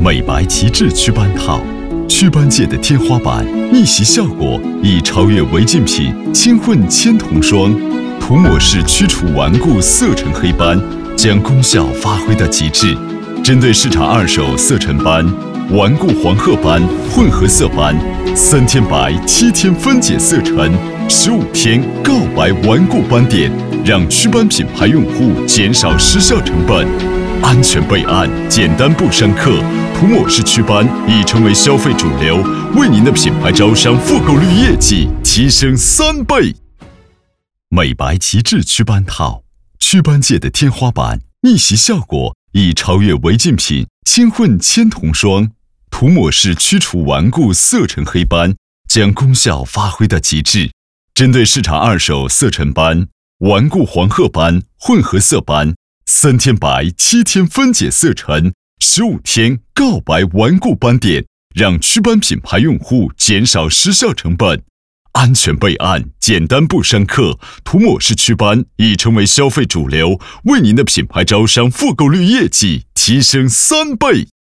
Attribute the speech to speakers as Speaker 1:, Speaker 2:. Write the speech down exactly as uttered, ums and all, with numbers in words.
Speaker 1: 美白极致祛斑套，祛斑界的天花板，逆袭效果已超越违禁品轻混铅铜霜，涂抹式驱除顽固色沉黑斑，将功效发挥到极致。针对市场二手色沉斑、顽固黄褐斑、混合色斑，三天白七天分解色沉，十五天告白顽固斑点，让祛斑品牌用户减少失效成本。安全备案，简单不伤客，涂抹式祛斑已成为消费主流，为您的品牌招商复购率业绩提升三倍。美白极致祛斑套，祛斑界的天花板，逆袭效果已超越违禁品轻混铅铜霜，涂抹式驱除顽固色沉黑斑，将功效发挥到极致。针对市场二手色沉斑、顽固黄褐斑、混合色斑，三天白七天分解色沉，十五天告白顽固斑点，让祛斑品牌用户减少失效成本。安全备案，简单不伤客，涂抹式祛斑已成为消费主流，为您的品牌招商复购率业绩提升三倍。